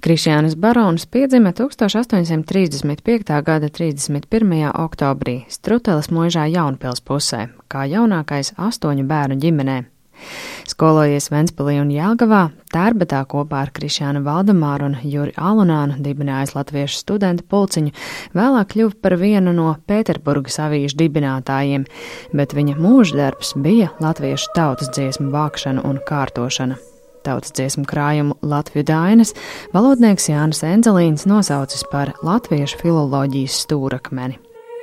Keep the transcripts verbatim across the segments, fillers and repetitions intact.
Krišjānis Baronis piedzima tukstāš astoņsimt trīsdesmit piektā gada trīsdesmit pirmajā oktobrī Struteles Muižā Jaunpils pusē, kā jaunākais astoņu bērnu ģimenē. Skolojies Ventspilī un Jelgavā, Tērbetā kopā ar Krišjānu Valdemāru un Juri Alunānu dibinājis latviešu studentu pulciņu, vēlāk kļuva par vienu no Pēterburgas avīžu dibinātājiem, bet viņa mūždarbs bija latviešu tautas dziesmu vākšana un kārtošana. Tautas dziesmu krājumu Latviju dainas valodnieks Jānis Enzelīns nosaucis par latviešu filoloģijas stūrakmeni.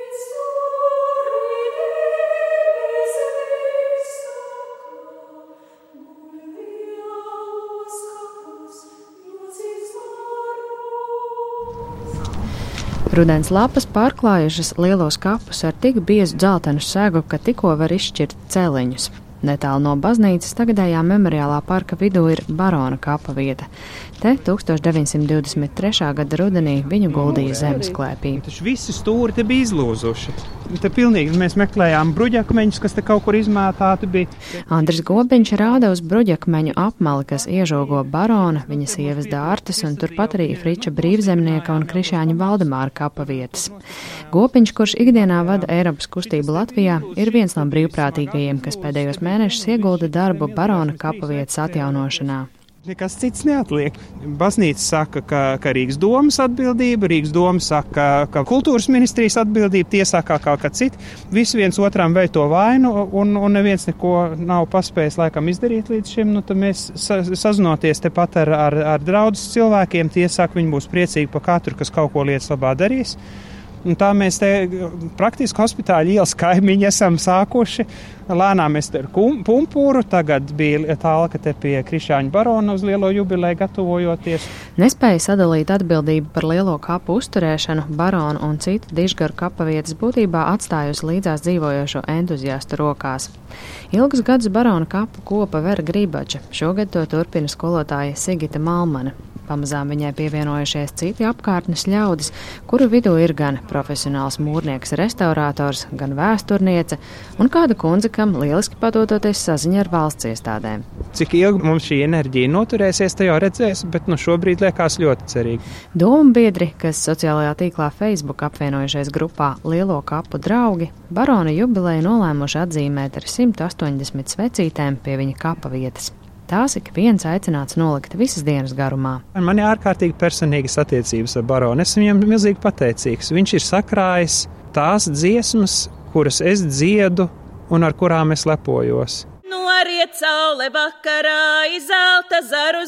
Rudens lapas pārklājušas lielos kapus ar tik biezu dzeltenu segu, ka tikko var izšķirt celiņus. Netālu no baznīcas tagadējā memoriālā parka vidū ir Barona kapa vieta. Te tūkstoš deviņsimt divdesmit trešā gada rudenī viņu guldīja zemes klēpī. Taču visi stūri te bija izlūzuši. Te pilnīgi mēs meklējām bruģakmeņus, kas te kaut kur izmētāti bija. Andris Gobiņš rāda uz bruģakmeņu apmali, kas iežogo Barona, viņa sievas Dārtas un turpat arī Friča Brīvzemnieka un Krišjāņa Valdemāra kapa vietas. Gobiņš, kurš ikdienā vada Eiropas kustību Latvijā, ir viens no brīvprātīgajiem, kas pēdējos mēnešus iegulda darbu Barona kapa vietas atjaunošanā. Nekas cits neatliek. Baznīca saka, ka, ka Rīgas domas atbildība, Rīgas doma saka, ka kultūras ministrijas atbildība, tiesā kā kaut kā cita. Visi viens otram veido to vainu, un, un neviens neko nav paspējis laikam izdarīt līdz šim. Nu, tad mēs sa, sazinoties tepat ar, ar, ar draudzes cilvēkiem, tie saka, viņi būs priecīgi par katru, kas kaut ko lietas labā darīs. Un tā mēs te praktiski hospitāļa ielas kaimiņi esam sākuši. Lēnām mēs te ar pumpūru, tagad bija tālaka te pie Krišjāņa Barona uz lielo jubileju gatavojoties. Nespēja sadalīt atbildību par lielo kapu uzturēšanu, Barona un citu dižgaru kapa vietas būtībā atstājusi līdzās dzīvojošo entuziastu rokās. Ilgus gadus Barona kapu kopa Vera Grībača, šogad to turpina skolotāja Sigita Malmane. Pamazām viņai pievienojušies citi apkārtnes ļaudis, kuru vidū ir gan profesionāls mūrnieks restaurātors, gan vēsturniece un kāda kundze, kam lieliski padodoties saziņa ar valsts iestādēm. Cik ilgi mums šī enerģija noturēsies, te jau redzēs, bet nu šobrīd liekas ļoti cerīgi. Domu biedri, kas sociālajā tīklā Facebook apvienojušies grupā Lielo kapu draugi, Barona jubileju nolēmuši atzīmēt ar simt astoņdesmit svecītēm pie viņa kapa vietas. Tās ik viens aicināts nolikt visas dienas garumā. Man ir ārkārtīgi personīgas attiecības ar Baronu. Es viņam milzīgi pateicīgs. Viņš ir sakrājis tās dziesmas, kuras es dziedu un ar kurām es lepojos. Noriet saule vakarā, izelta zaru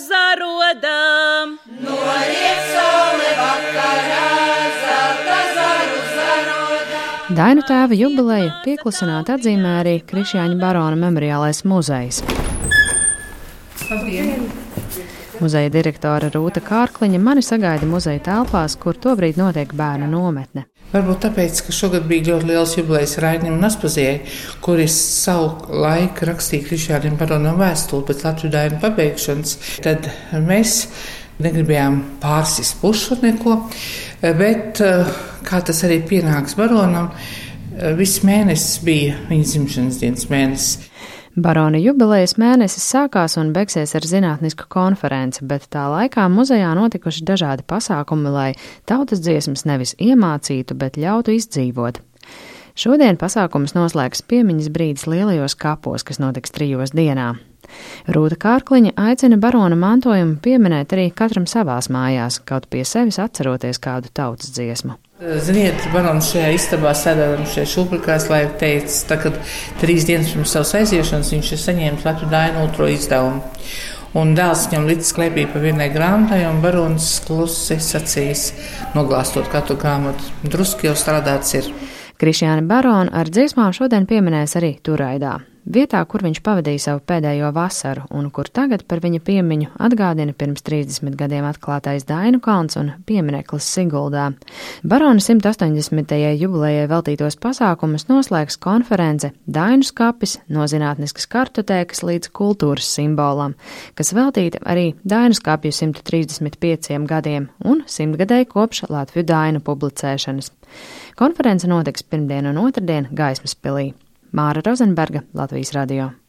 zarodām. Noriet saule vakarā, zelta zaru zarodām. Dainu tēva jubileju pieklusināt atzīmē arī Krišjāņa Barona memoriālais muzejs. Labdien. Muzeja direktore Rūta Kārkliņa mani sagaida muzeja telpās, kur tobrīd notiek bērnu nometne. Varbūt tāpēc, ka šogad bija ļoti liels jubilejas Rainim Naspazijai, kuris savu laiku rakstīja Krišjānim Baronam vēstuli pēc Latviju dainu pabeigšanas. Tad mēs negribējām pārsist pušu neko, bet, kā tas arī pienāks Baronam, viss mēnesis bija viņa dzimšanas dienas mēnesis. Barona jubilejas mēnesis sākās un beigsies ar zinātnisku konferenci, bet tā laikā muzejā notikuši dažādi pasākumi, lai tautas dziesmas nevis iemācītu, bet ļautu izdzīvot. Šodien pasākums noslēgs piemiņas brīdis lielajos kapos, kas notiks trijos dienā. Rūta Kārkliņa aicina Barona mantojumu pieminēt arī katram savās mājās, kaut pie sevis atceroties kādu tautas dziesmu. Ziniet, Barons šajā istabā sēdādam šajā šūplikās, lai teica, tā, kad trīs dienas pirms savas aiziešanas viņš ir saņēmis Latviju dainu otro izdevumu. Un dēls viņam līdz klēpī pa vienai grāmatai, un Barons klusi sacīs, noglāstot katru grāmatu. Druski jau strādāts ir. Krišjāni Baronu ar dziesmām šodien pieminēs arī Turaidā, vietā, kur viņš pavadīja savu pēdējo vasaru un kur tagad par viņa piemiņu atgādina pirms trīsdesmit gadiem atklātais Dainu kalns un piemineklis Siguldā. Barona simt astoņdesmitajai jubilejai veltītos pasākumus noslēgs konference Dainu skapis no zinātniskas kartotēkas līdz kultūras simbolam, kas veltīta arī Dainu skapju simt trīsdesmit pieciem gadiem un simtgadēji kopš Latviju dainu publicēšanas. Konference notiks pirmdien un otrdien Gaismas pilī. Māra Rozenberga, Latvijas radio.